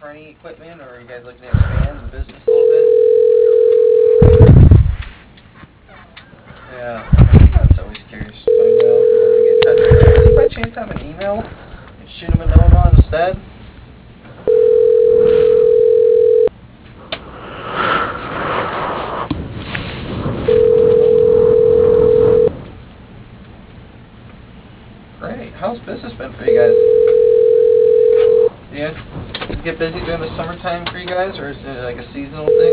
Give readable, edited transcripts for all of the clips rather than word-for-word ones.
for any equipment, or are you guys looking to expand the business a little bit? Yeah, that's always curious to find out. To get in touch with them. Does he by chance have an email? And shoot him a note on instead. Great. How's business been for you guys? Yeah, does it get busy during the summertime for you guys, or is it like a seasonal thing?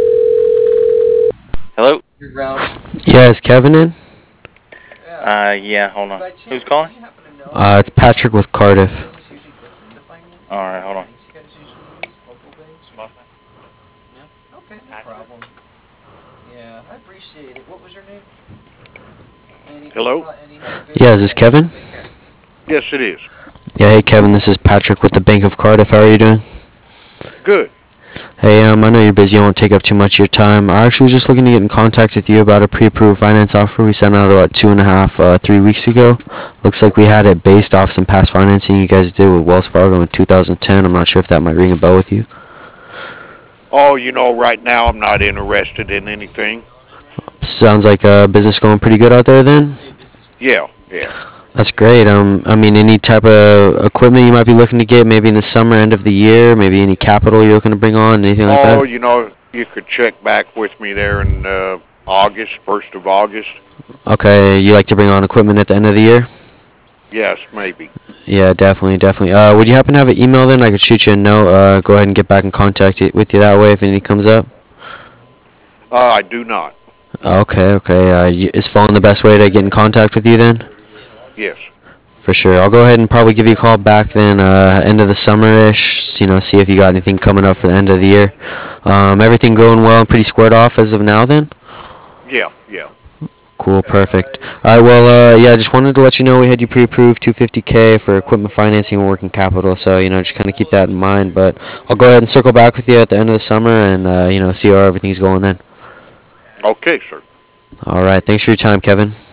Hello? Year round. Yeah, is Kevin in? Yeah. Yeah, hold on. By Who's chance, do calling? you happen to know It's Patrick with Cardiff. business usually gets into financing? Alright, hold on. Banks you guys usually use, local banks? Yeah. Okay, no problem. Yeah, I appreciate it. What was your name? Hello? Yeah, is this Kevin? Yes, it is. Yeah, hey Kevin, this is Patrick with the Bank of Cardiff. How are you doing? Good. Hey, I know you're busy. I won't take up too much of your time. I actually was just looking to get in contact with you about a pre-approved finance offer we sent out about 3 weeks ago. Looks like we had it based off some past financing you guys did with Wells Fargo in 2010. I'm not sure if that might ring a bell with you. Oh, right now I'm not interested in anything. Sounds like business going pretty good out there then? Yeah. That's great. I mean, any type of equipment you might be looking to get, maybe in the summer, end of the year, maybe any capital you're looking to bring on, anything like that? Oh, you could check back with me there in August, 1st of August. Okay, you like to bring on equipment at the end of the year? Yes, maybe. Yeah, definitely. Would you happen to have an email then? I could shoot you a note. Go ahead and get back in contact with you that way if anything comes up. I do not. Okay. Is phone the best way to get in contact with you then? Yes. For sure. I'll go ahead and probably give you a call back then, end of the summer-ish, see if you got anything coming up for the end of the year. Everything going well and pretty squared off as of now then? Yeah. Cool, perfect. Alright, well, yeah, just wanted to let you know we had you pre-approved $250K for equipment financing and working capital, so, just kind of keep that in mind, but I'll go ahead and circle back with you at the end of the summer and, see how everything's going then. Okay, sir. Alright, thanks for your time, Kevin.